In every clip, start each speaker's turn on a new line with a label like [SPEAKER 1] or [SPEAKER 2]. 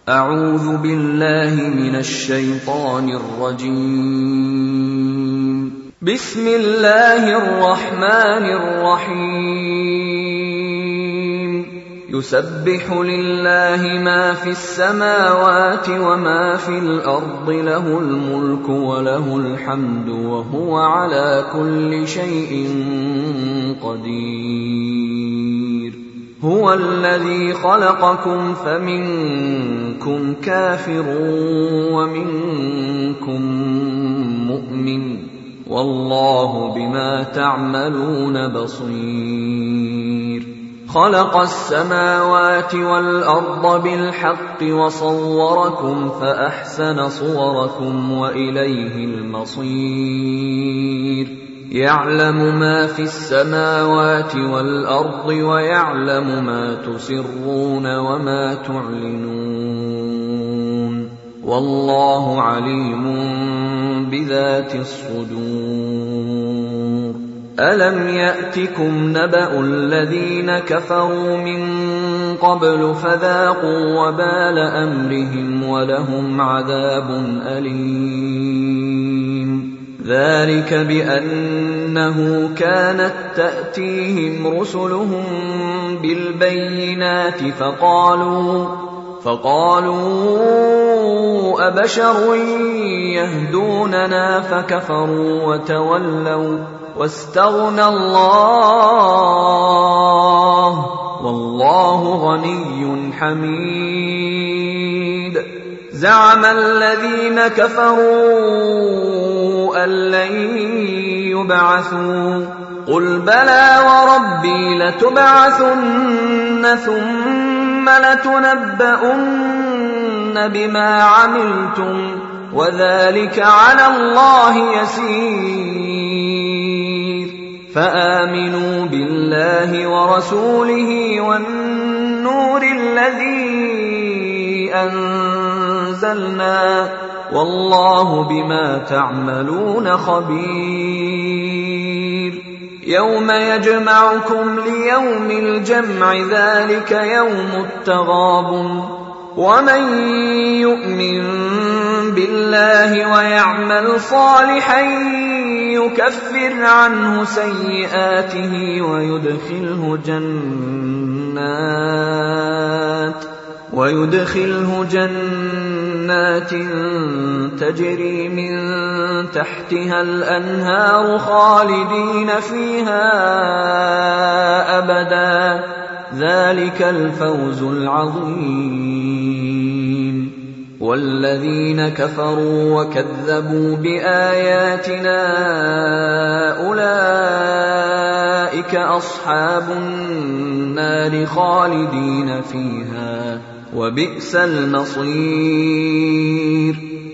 [SPEAKER 1] أعوذ بالله من الشيطان الرجيم. بسم الله الرحمن الرحيم. يسبح لله ما في السماوات وما في الأرض، له الملك وله الحمد وهو على كل شيء قدير. هو الذي خلقكم فمنكم كافر ومنكم مؤمن، والله بما تعملون بصير. خلق السماوات والأرض بالحق وصوركم فأحسن صوركم وإليه المصير. يعلم ما في السماوات والأرض ويعلم ما تسرون وما تعلنون، والله عليم بذات الصدور. ألم يأتكم نبأ الذين كفروا من قبل فذاقوا وبال أمرهم ولهم عذاب أليم. ذلك بأنه كانت تأتيهم رسلهم بالبينات فقالوا أبشر يهدوننا فكفروا وتولوا واستغنى الله، والله غني حميد. زعم الذين كفروا أن لن يبعثوا، قل بلى وربي لتبعثن ثم لتنبؤن بما عملتم وذلك على الله يسير. فآمنوا بالله ورسوله والنور الذي أنزلنا، والله بما تعملون خبير. يوم يجمعكم ليوم الجمع، ذلك يوم التغابن. ومن يؤمن بالله ويعمل صالحا يكفر عنه سيئاته ويدخله جنات تجري من تحتها الأنهار خالدين فيها أبدا، ذلك الفوز العظيم. والذين كفروا وكذبوا بآياتنا أولئك أصحاب النار خالدين فيها، وبئس المصير.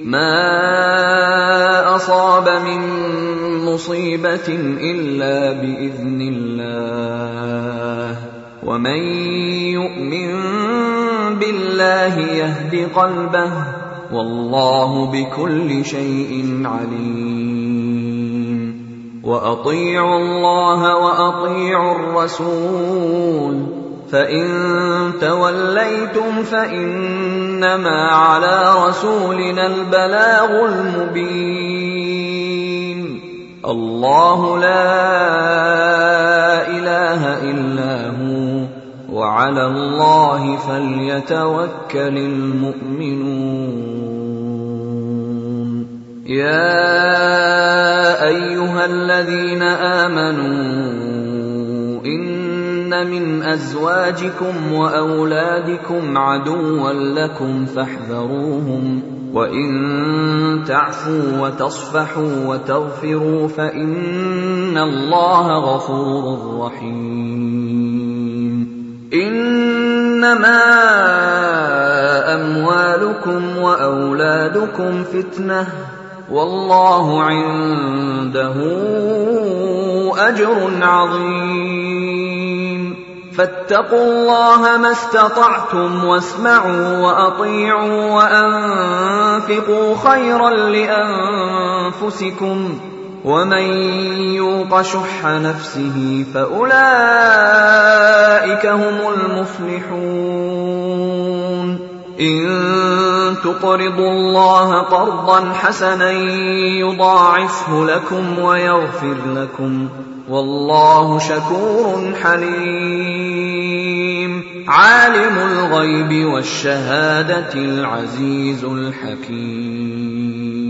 [SPEAKER 1] ما أصاب من مصيبة إلا بإذن الله، ومن يؤمن بالله يهد قلبه، والله بكل شيء عليم. وأطيعوا الله وأطيعوا الرسول، فإن توليتم فإنما على رسولنا البلاغ المبين. الله لا إله إلا هو، وعلى الله فليتوكل المؤمنون. يا أيها الذين آمنوا إن من أزواجكم وأولادكم عدوا لكم فاحذروهم، وإن تعفوا وتصفحوا وتغفروا فإن الله غفور رحيم. إنما أموالكم وأولادكم فتنة، والله عنده أجر عظيم. فاتقوا الله ما استطعتم، واسمعوا وأطيعوا وأنفقوا خيرا لأنفسكم، ومن يوق شح نفسه فأولئك هم المفلحون. إن تقرضوا الله قرضا حسنا يضاعفه لكم ويغفر لكم والله شكور حليم عالم الغيب والشهادة العزيز الحكيم